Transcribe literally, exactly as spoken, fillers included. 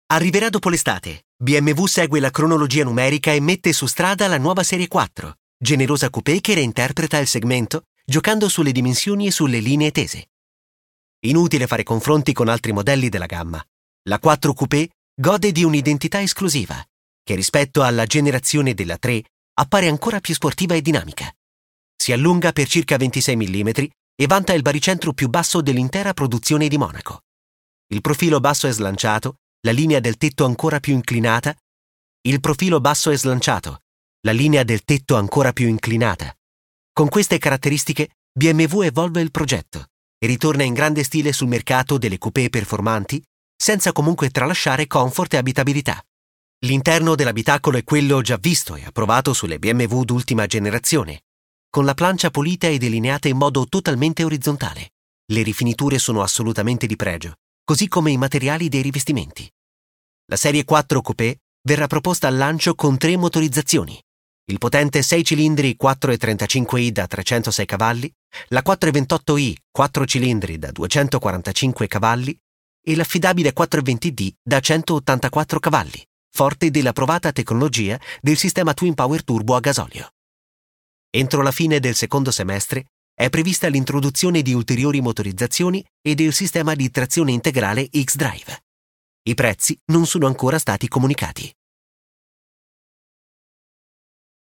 Arriverà dopo l'estate. B M W segue la cronologia numerica e mette su strada la nuova Serie quattro, generosa coupé che reinterpreta il segmento, giocando sulle dimensioni e sulle linee tese. Inutile fare confronti con altri modelli della gamma. La quattro Coupé gode di un'identità esclusiva, che rispetto alla generazione della tre appare ancora più sportiva e dinamica. Si allunga per circa ventisei millimetri e vanta il baricentro più basso dell'intera produzione di Monaco. Il profilo basso è slanciato, la linea del tetto ancora più inclinata. Il profilo basso è slanciato, la linea del tetto ancora più inclinata. Con queste caratteristiche B M W evolve il progetto e ritorna in grande stile sul mercato delle coupé performanti, senza comunque tralasciare comfort e abitabilità. L'interno dell'abitacolo è quello già visto e approvato sulle B M W d'ultima generazione, con la plancia pulita e delineata in modo totalmente orizzontale. Le rifiniture sono assolutamente di pregio, così come i materiali dei rivestimenti. La Serie quattro Coupé verrà proposta al lancio con tre motorizzazioni: il potente sei cilindri quattro virgola trentacinque i da trecentosei cavalli, la quattro virgola ventotto i quattro cilindri da duecentoquarantacinque cavalli e l'affidabile quattro virgola venti D da centottantaquattro cavalli, forte della provata tecnologia del sistema Twin Power Turbo a gasolio. Entro la fine del secondo semestre è prevista l'introduzione di ulteriori motorizzazioni e del sistema di trazione integrale X-Drive. I prezzi non sono ancora stati comunicati.